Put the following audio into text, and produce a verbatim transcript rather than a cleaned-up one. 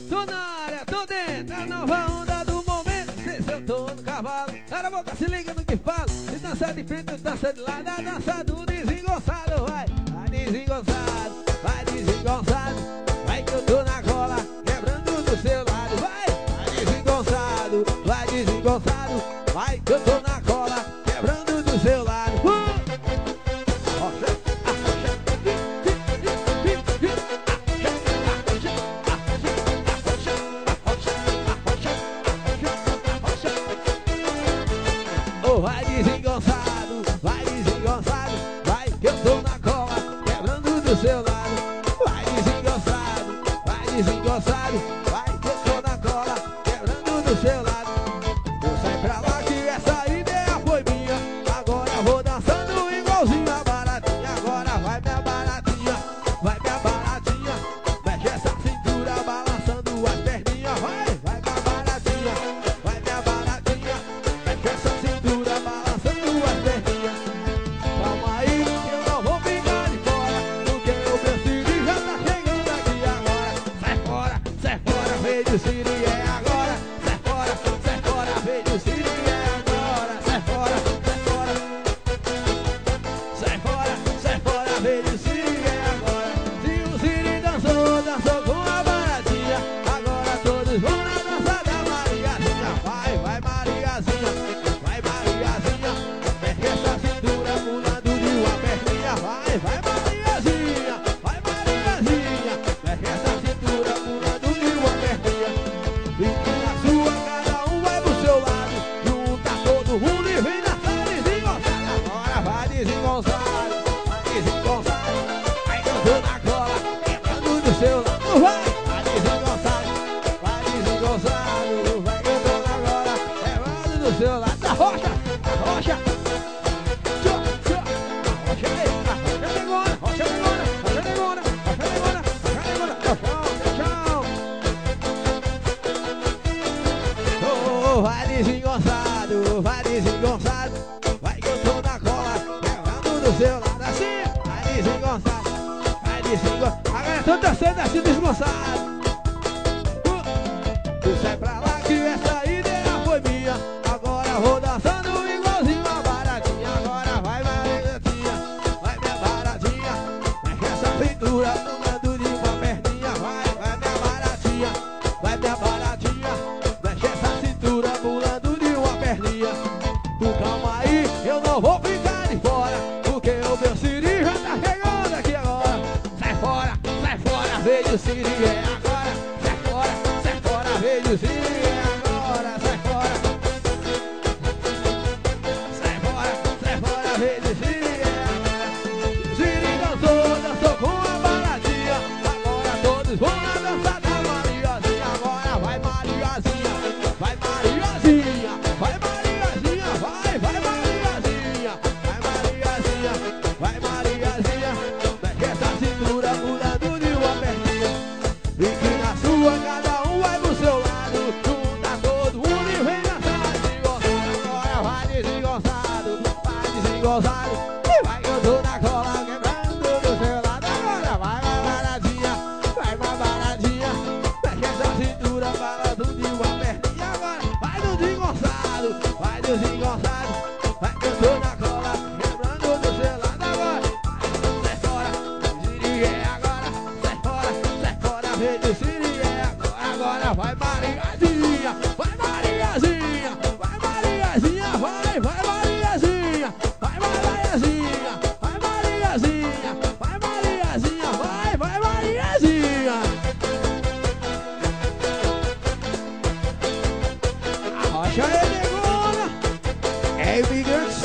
Tô na área, tô dentro, a nova onda do momento. Sei se eu tô no cavalo, cara a boca, se liga no que falo. Se dança de frente, dança de lado, a dança do desengonçado. Vai, vai desengonçado, vai desengonçado. Vai que eu tô na cola, quebrando do seu lado. Vai, vai desengonçado, vai desengonçado. Vai que eu tô na cola, quebrando do seu lado. Uh! Vai desengonçado, vai desengonçado. Vai que eu tô na cola, quebrando do seu lado. Vai desengonçado, vai desengonçado. Vai que eu tô na cola, quebrando do seu lado. Eu sai pra lá que essa ideia foi minha. Agora eu vou dançando igualzinho a baratinha. Agora vai minha baratinha, vai minha baratinha. Mexe essa cintura balançando as perninhas. Vai, vai minha baratinha, vai minha baratinha. Mexe essa cintura balançando as perninhas. Calma aí que eu não vou ficar de fora, porque o meu Siri já tá chegando aqui agora. Sai fora, sai fora, vem do Siri, é agora. Sai fora, sai fora, vem do Siri, é agora. Sai fora, sai fora. Sai fora, sai fora, vem do Siri, é agora. Se o Siri dançou, dançou com a baratinha. Agora todos vão na dança da Mariazinha. Vai, vai Mariazinha, vai Mariazinha. Mexe essa cintura pulando de uma perninha. Vai, vai Mariazinha, vai Mariazinha. Mexe essa cintura pulando de uma perninha. Fique na sua, cada um vai pro seu lado. Junta todo mundo e vem dançar desengonçado. Agora vai desengonçado, vai desengonçado. Vai que eu tô na cola, quebrando do seu lado. Vai, vai desengonçado, vai desengonçado. Vai que eu tô na cola, quebrando do seu lado. Da rocha, da rocha. Tchô, tchô. A rocha aí, a rocha negona, rocha negona, rocha negona, rocha negona, rocha negona. No chão, no chão. Oh, vai desengonçado, vai desengonçado. Vai que eu tô na cola, quebrando do seu lado. Assim, vai desengonçado, vai desengonçado. Agora eu tô dançando assim desgonçado. Uh, tu sai pra lá que essa ideia foi minha. Agora eu vou dançando igualzinho a baratinha. Agora vai baratinha, vai minha baratinha. Mexe essa cintura pulando de uma perninha. Vai, vai minha baratinha, vai minha baratinha. Mexe essa cintura pulando de uma perninha. Tu calma aí, eu não vou ficar de fora, porque o meu Siri já tá chegando aqui agora. Sai fora, sai fora, veio o Siri, é agora. Sai fora, sai fora, veio o Siri, é agora. Sai fora, sai fora, sai fora, veio o Siri, é agora. Siri dançou, dançou com a baratinha. Agora todos vão na dança da Mariazinha. Agora vai Mariazinha, vai Mariazinha, vai Mariazinha, vai, vai Mariazinha, vai Mariazinha, vai Mariazinha. Mexe essa cintura pulando de uma perninha. Fique na sua, cada um vai pro seu lado. Junta todo mundo e vem dançar desengonçado. Agora vai desengonçado, vai desengonçado. E vai que eu tô na cola, quebrando do seu lado. Agora vai mais baratinha, vai mais baratinha. Mexe essa cintura balando de uma perninha. Agora vai do desengonçado, vai do desengonçado. Vai que eu tô na cola, quebrando do seu lado. Agora sai fora, Siri é agora. Sai fora, sai fora, vem do Siri é agora. Agora vai Mariazinha, vai Mariazinha, vai Mariazinha, vai, vai Mariazinha, vai Mariazinha, vai Mariazinha, vai Mariazinha, vai, vai Mariazinha. A rocha é negona, é imigrante